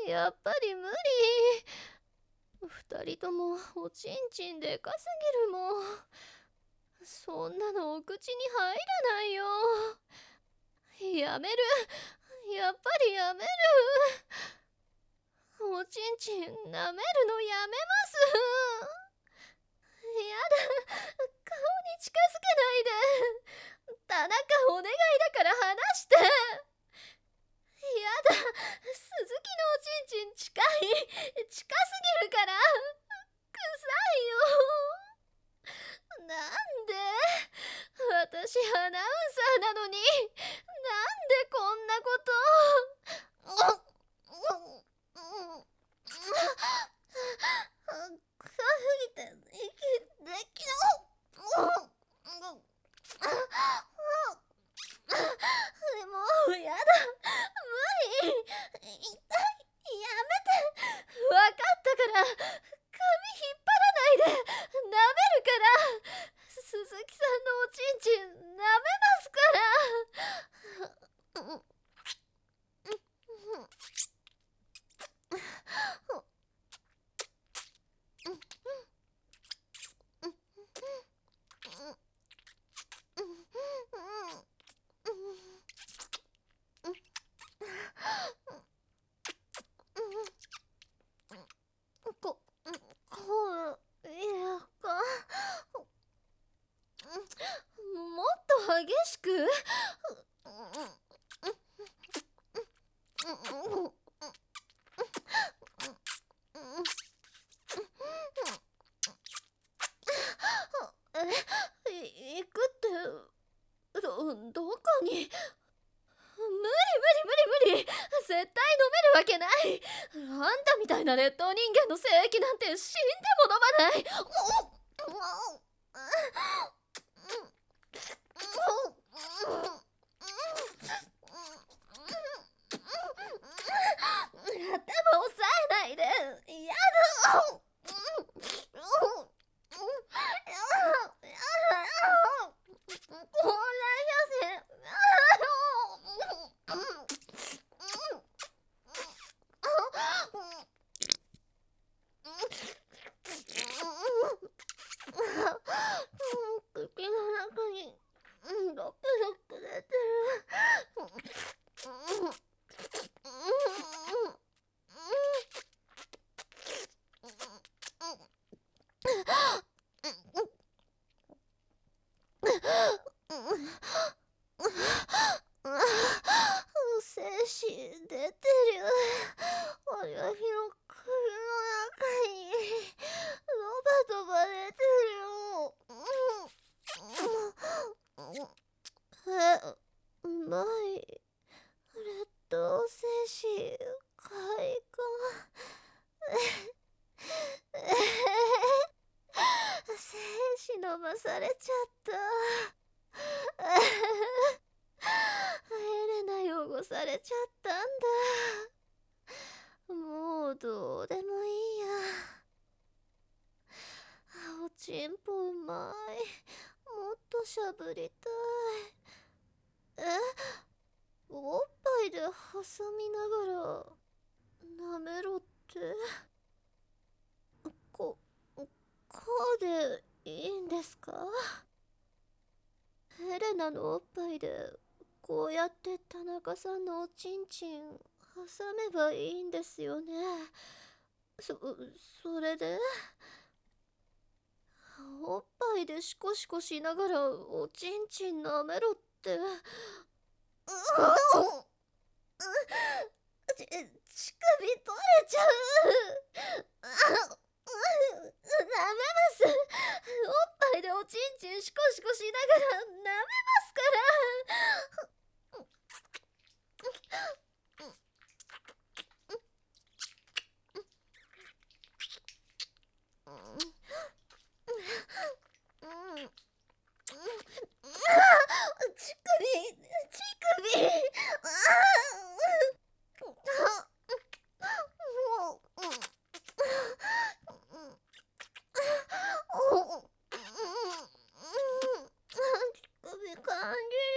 やっぱり無理。二人ともおちんちんでかすぎるもん。そんなのお口に入らないよ。やめる。やっぱりやめる。おちんちん舐めるのやめます。やだ、顔に近づけないで。田中お願いだから離して。やだ、鈴木のおちんちん近すぎるから。臭いよ。なんで私アナウンサーなのに、なんでこんなこと。臭すぎて息できない。もうやだ、無理、痛い、やめて。わかったから、髪引っ張らないで。舐めるから。鈴木さんのおちんちん舐めますから。いやか。もっと激しく。行くってどこに。無理。絶対飲めるわけない。あんたみたいな劣等人間の精液なんて死んでも飲まない。頭押さえないで。やだ。口の中にロクロク出てる。精子出てる。親父の首の中にドバドバ出てるよ。うまい。劣等精子開花。精子飲まされちゃった。エレナ汚されちゃったんだ。もうどうでもいいや。おちんぽうまい。もっとしゃぶりたい。おっぱいで挟みながら舐めろって。こうでいいんですか。エレナのおっぱいでこうやって田中さんのおちんちん挟めばいいんですよね。それでおっぱいでシコシコしながらおちんちん舐めろって。乳首取れちゃう。舐めます。おっぱいでおちんちんシコシコしながら舐めますから。乳首。首感じる。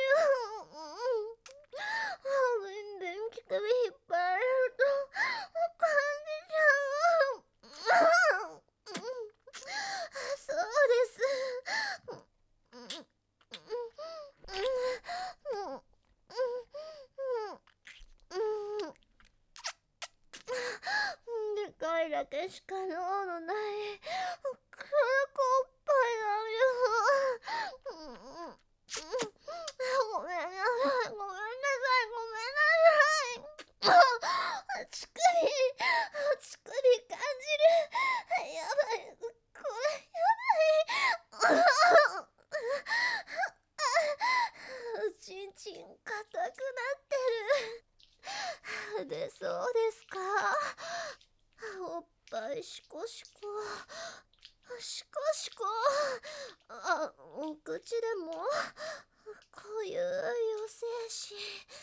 だけしか脳のない空っぽいなんよ。ごめんなさい、ごめんなさい、ごめんなさい。乳首感じる。やばい、これやばい。ちんちん硬くなってる。で、そうですか。おっぱいシコシコシコシコ。お口でもこういう余精子。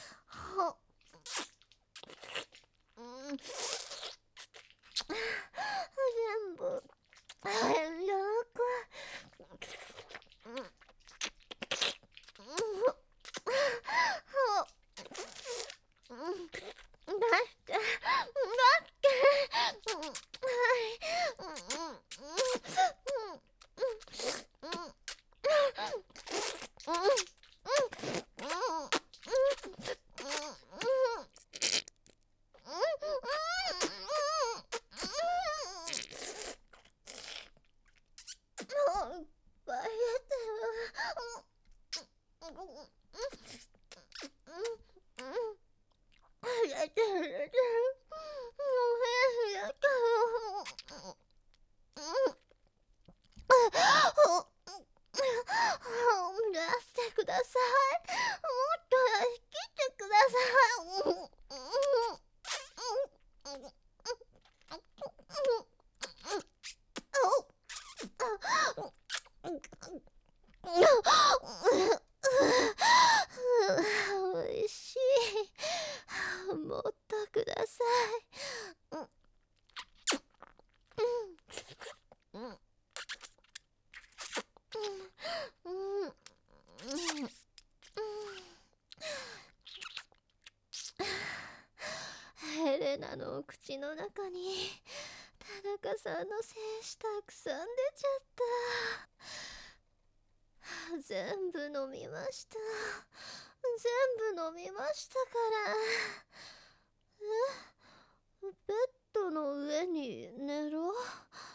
全部連絡ください。もっと来てください。おいしい。もっとください。ヘレナのお口の中に田中さんの精子たくさん出ちゃった。全部飲みました。全部飲みましたから。ベッドの上に寝ろ。